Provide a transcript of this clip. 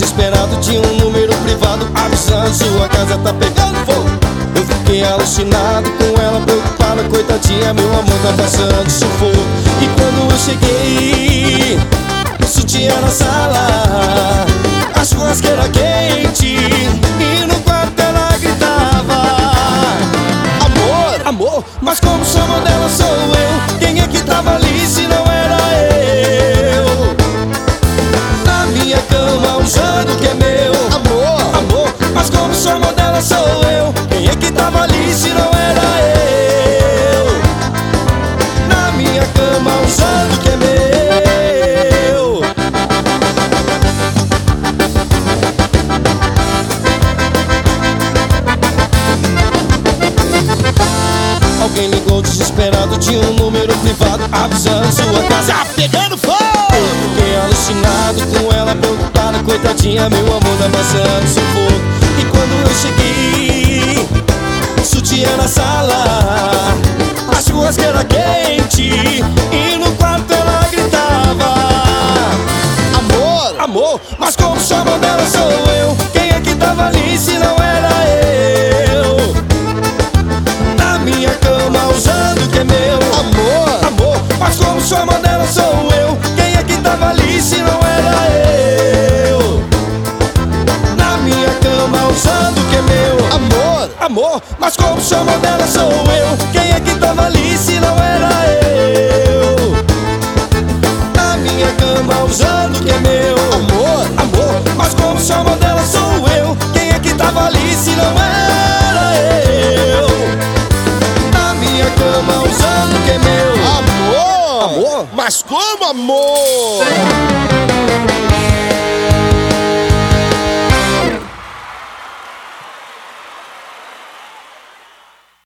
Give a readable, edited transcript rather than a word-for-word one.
desesperado, tinha um número privado avisando: sua casa tá pegando fogo. Eu fiquei alucinado com ela, preocupada, coitadinha, meu amor tá passando sufoco. E quando eu cheguei, o sutiã na sala, a churrasqueira quente, e no quarto ela gritava: amor, amor, mas como chama dela sou eu. Quem é que tava ali se não era eu? Na minha cama usando o que é meu. Amor, amor, mas como chama dela sou eu. Quem é que tava ali se não era eu? Na minha cama usando o que é meu. Alguém ligou desesperado, tinha um número privado avisando: sua casa tá pegando fogo. Eu fiquei alucinado com ela, preocupada, coitadinha, meu amor tá passando sufoco. E quando eu cheguei, sutiã na sala, a churrasqueira quente, e no quarto ela gritava: amor, amor, mas como chama dela sou eu. Quem é que tava ali se não era eu? Na minha cama usando o que é meu. Amor, amor, mas como chama dela sou eu. Quem é que tava ali se não era eu? Na minha cama usando o que é meu. Amor, amor, mas como chama dela sou eu. Quem é que tava ali se não era eu? Na minha cama usando o que é meu. Amor, amor, mas como chama dela sou eu. Quem é que tava ali se não era eu? Na minha cama usando o que é meu. Amor, amor, mas como amor?